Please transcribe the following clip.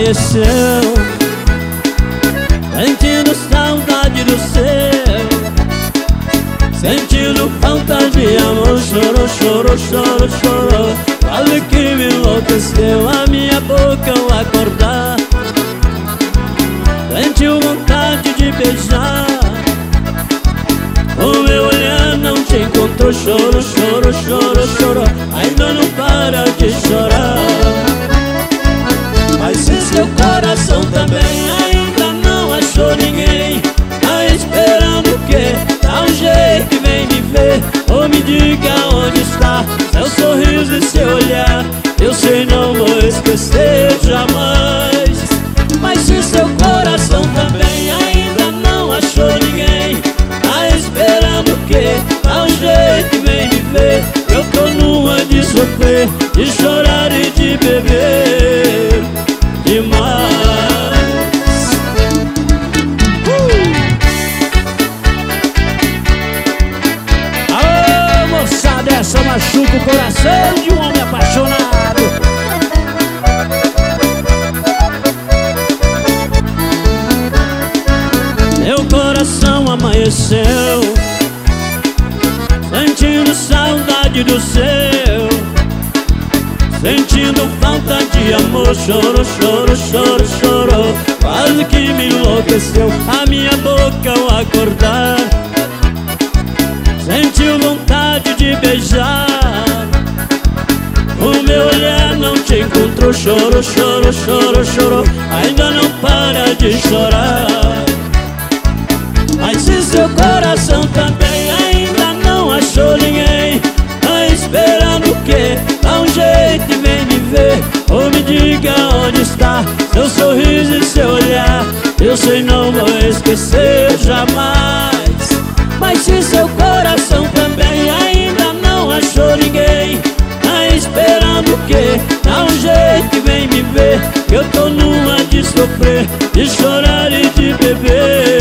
amanheceu, sentindo saudade do seu, sentindo falta de amor. Chorou, chorou, chorou, chorou, quase que me enlouqueceu. A minha boca ao acordar sentiu vontade de beijar, o meu olhar não te encontrou. Chorou, chorou, chorou, chorou, ainda não para de chorar. Mas se seu coração também ainda não achou ninguém, tá esperando o quê? Dá um jeito e vem me ver, ou me diga onde está seu sorriso e seu olhar. Eu sei, não vou esquecer jamais. Mas se seu coração também ainda não achou ninguém, tá esperando o quê? Dá um jeito e vem me ver, eu tô numa de sofrer, de chorar e de beber demais. Aô, moçada, essa machuca o coração de um homem apaixonado. Meu coração amanheceu, sentindo saudade do seu, sentindo falta de amor. Chorou, chorou, chorou, chorou, quase que me enlouqueceu. A minha boca ao acordar sentiu vontade de beijar, o meu olhar não te encontrou. Chorou, chorou, chorou, chorou, ainda não para de chorar. Mas se seu coração também ainda não achou ninguém, tá esperando o quê? Dá um jeito e vem me ver, ou me diga onde está seu sorriso e seu olhar. Eu sei, não vou esquecer jamais. Mas se seu coração também ainda não achou ninguém, tá esperando o quê? Dá um jeito e vem me ver, que eu tô numa de sofrer, de chorar e de beber